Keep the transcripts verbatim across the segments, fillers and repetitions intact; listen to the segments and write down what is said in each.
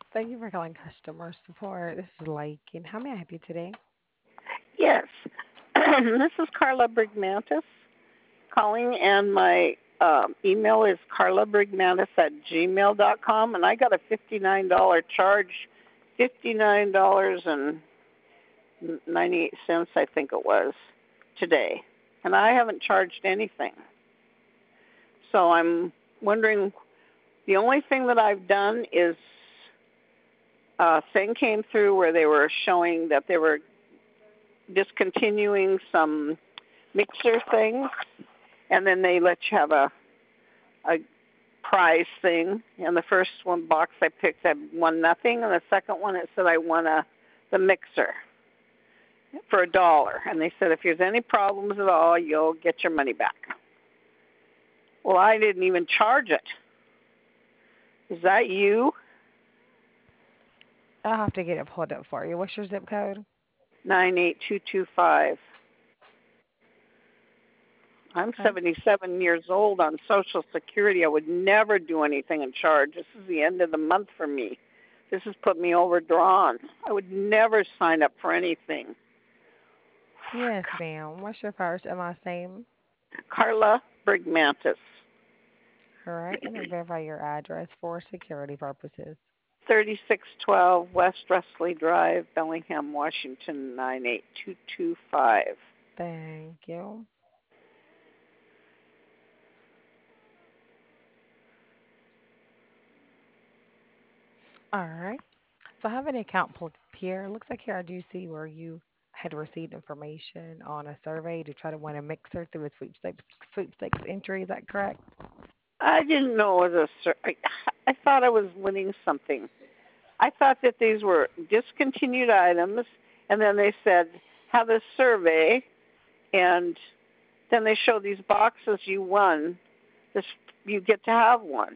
Thank you for calling customer support. This is Lake, and how may I help you today? Yes. This is Carla Brigmantis calling, and my um, email is carlabrigmantis at gmail dot com, and I got a fifty-nine dollars charge, fifty-nine dollars and ninety-eight cents, I think it was, today. And I haven't charged anything. So I'm wondering, the only thing that I've done is a thing came through where they were showing that they were discontinuing some mixer things, and then they let you have a a prize thing. And the first one box I picked, I won nothing, and the second one it said I won a the mixer for a dollar. And they said if there's any problems at all, you'll get your money back. Well, I didn't even charge it. Is that you? I'll have to get it pulled up for you. What's your zip code? Nine eight two two five. I'm Okay. seventy-seven years old on Social Security. I would never do anything in charge. This is the end of the month for me. This has put me overdrawn. I would never sign up for anything. Yes, ma'am. What's your first and last name? Carla Brigmantis, All right, and then verify your address for security purposes. thirty-six twelve West Rusley Drive, Bellingham, Washington, nine eight two two five. Thank you. All right. So I have an account pulled up here. Looks like here I do see where you had received information on a survey to try to win a mixer through a sweepstakes sweepstakes entry. Is that correct? I didn't know it was a. I, I thought I was winning something. I thought that these were discontinued items, and then they said have a survey, and then they show these boxes you won. This you get to have one.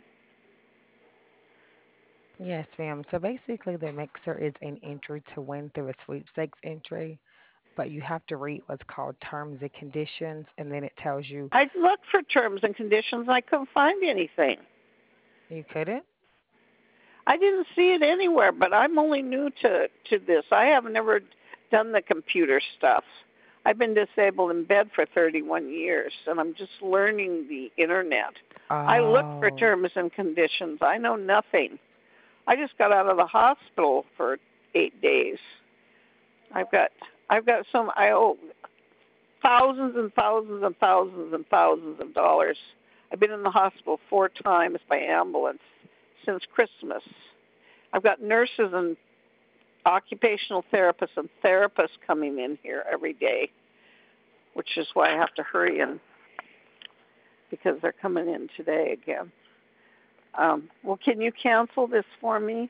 Yes, ma'am. So basically, the mixer is an entry to win through a sweepstakes entry, but you have to read what's called terms and conditions, and then it tells you I looked for terms and conditions, and I couldn't find anything. you couldn't. I didn't see it anywhere, but I'm only new to to this. I have never done the computer stuff. I've been disabled in bed for thirty-one years, and I'm just learning the internet. I looked for Oh, terms and conditions. I know nothing. I just got out of the hospital for eight days. I've got I've got some I owe thousands and thousands and thousands and thousands of dollars. I've been in the hospital four times by ambulance since Christmas. I've got nurses and occupational therapists and therapists coming in here every day, which is why I have to hurry in because they're coming in today again. Um, well, can you cancel this for me?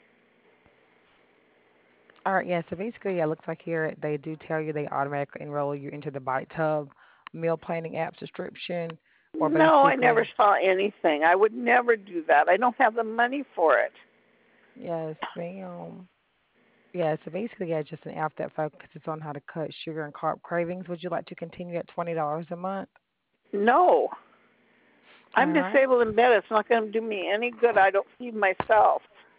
all right. Yeah. So basically, yeah, it looks like here they do tell you they automatically enroll you into the Bite Tub meal planning app subscription, or No, I never basically, saw anything. I would never do that. I don't have the money for it. yes, ma'am. Yeah. So basically, yeah, it's just an app that focuses on how to cut sugar and carb cravings. Would you like to continue at twenty dollars a month? No, All I'm right. disabled in bed. It's not going to do me any good. I don't feed myself.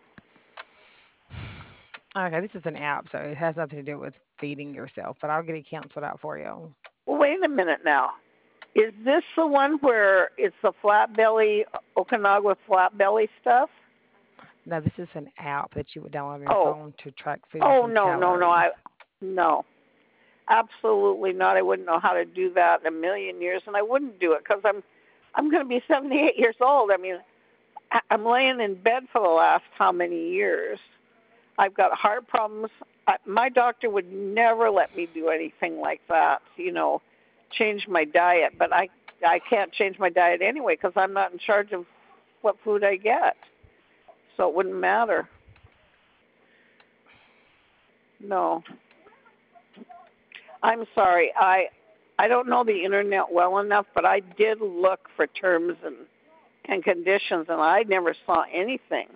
Okay, this is an app, so it has nothing to do with feeding yourself, but I'll get it canceled out for you. Well, wait a minute now. Is this the one where it's the flat belly, Okanawa flat belly stuff? No, this is an app that you would download on your Oh, phone to track foods oh and no, no, no. calories. I no, absolutely not. I wouldn't know how to do that in a million years, and I wouldn't do it because I'm I'm going to be seventy-eight years old. I mean, I- I'm laying in bed for the last how many years? I've got heart problems. I, my doctor would never let me do anything like that. You know, change my diet, but I I can't change my diet anyway because I'm not in charge of what food I get. So it wouldn't matter. No, I'm sorry. I I don't know the internet well enough, but I did look for terms and and conditions, and I never saw anything.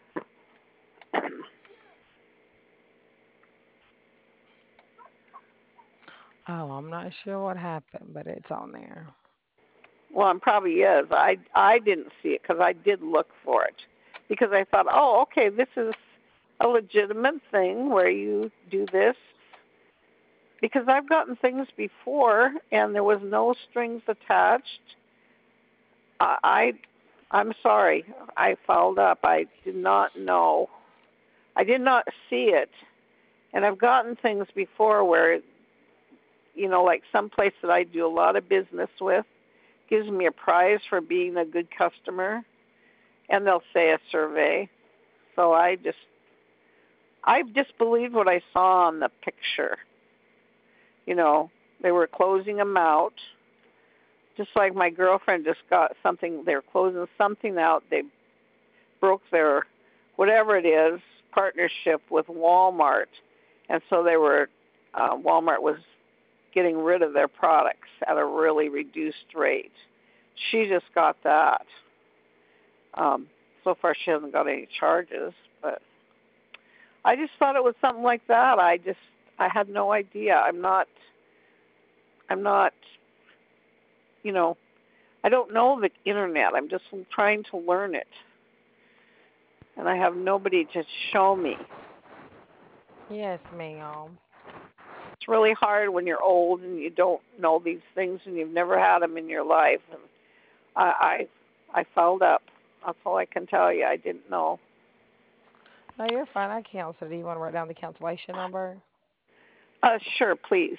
Oh, I'm not sure what happened, but it's on there. Well, it probably is. I I didn't see it because I did look for it because I thought, oh, okay, this is a legitimate thing where you do this? Because I've gotten things before and there was no strings attached. I, I I'm sorry. I fouled up. I did not know. I did not see it. And I've gotten things before where, you know, like some place that I do a lot of business with gives me a prize for being a good customer, and they'll say a survey. So I just, I just believed what I saw on the picture. You know, they were closing them out. Just like my girlfriend just got something, they were closing something out. They broke their, whatever it is, partnership with Walmart. And so they were, uh, Walmart was getting rid of their products at a really reduced rate. She just got that. Um, so far, she hasn't got any charges, but I just thought it was something like that. I just, I had no idea. I'm not, I'm not, you know, I don't know the internet. I'm just trying to learn it, and I have nobody to show me. Yes, ma'am. It's really hard when you're old and you don't know these things and you've never had them in your life. And I, I, I fouled up. That's all I can tell you. I didn't know. No, you're fine. I cancel. Do you want to write down the cancellation number? Uh, sure, please.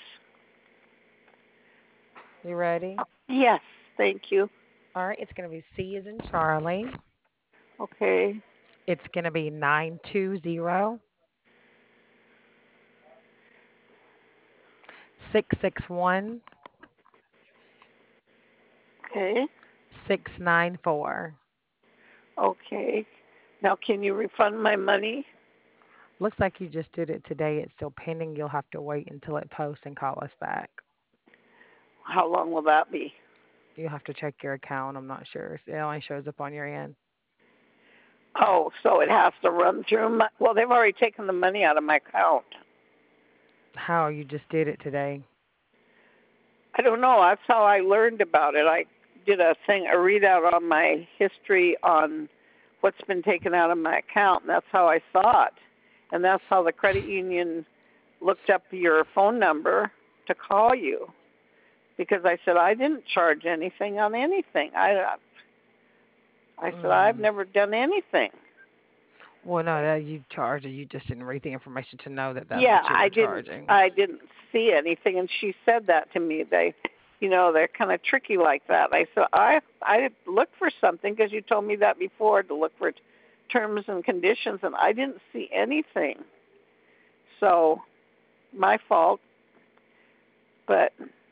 You ready? Yes, thank you. All right, it's going to be C as in Charlie. Okay, It's going to be nine two zero six six one okay, six nine four. okay. Now, can you refund my money? Looks like you just did it today. It's still pending. You'll have to wait until it posts and call us back. How long will that be? You'll have to check your account. I'm not sure. It only shows up on your end. Oh, so it has to run through my. Well, they've already taken the money out of my account. How you just did it today? I don't know. That's how I learned about it. I did a thing, a readout on my history on what's been taken out of my account, and that's how I saw it. And that's how the credit union looked up your phone number to call you because I said I didn't charge anything on anything. I I said I've Mm. never done anything. Well, no, that you charged it. You just didn't read the information to know that that's Yeah, what you I were didn't charging. I didn't see anything, and she said that to me. They, you know, they're kind of tricky like that. I said I I looked for something because you told me that before to look for terms and conditions, and I didn't see anything. So my fault. But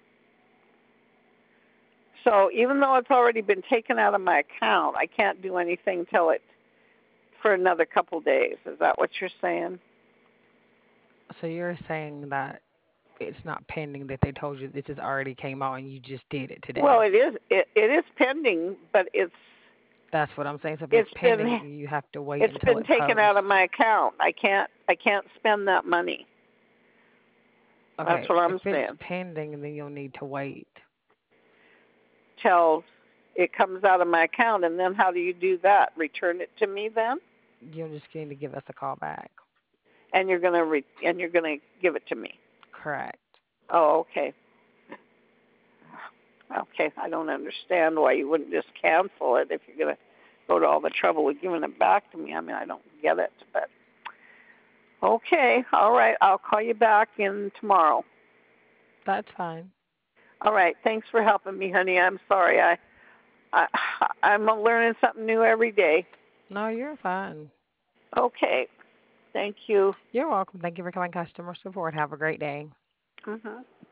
so even though it's already been taken out of my account, I can't do anything till it for another couple days. Is that what you're saying? So you're saying that it's not pending, that they told you this has already came out and you just did it Well, today. it is it, it is pending, but it's That's what I'm saying. So if it's it's pending, been you have to wait it's until been it taken out of posts. my account. I can't I can't spend that money. That's Okay, what I'm if it's saying. pending, then you'll need to wait. Till it comes out of my account, and then how do you do that? Return it to me then, You'll just need to give us a call back. and you're gonna re- and you're gonna give it to me. Correct. Oh, okay. Okay, I don't understand why you wouldn't just cancel it if you're gonna go to all the trouble of giving it back to me. I mean, I don't get it, but okay, all right. I'll call you back in tomorrow. That's fine. All right. Thanks for helping me, honey. I'm sorry. I, I I'm learning something new every day. No, you're fine. Okay. Thank you. You're welcome. Thank you for calling customer support. Have a great day. Mhm.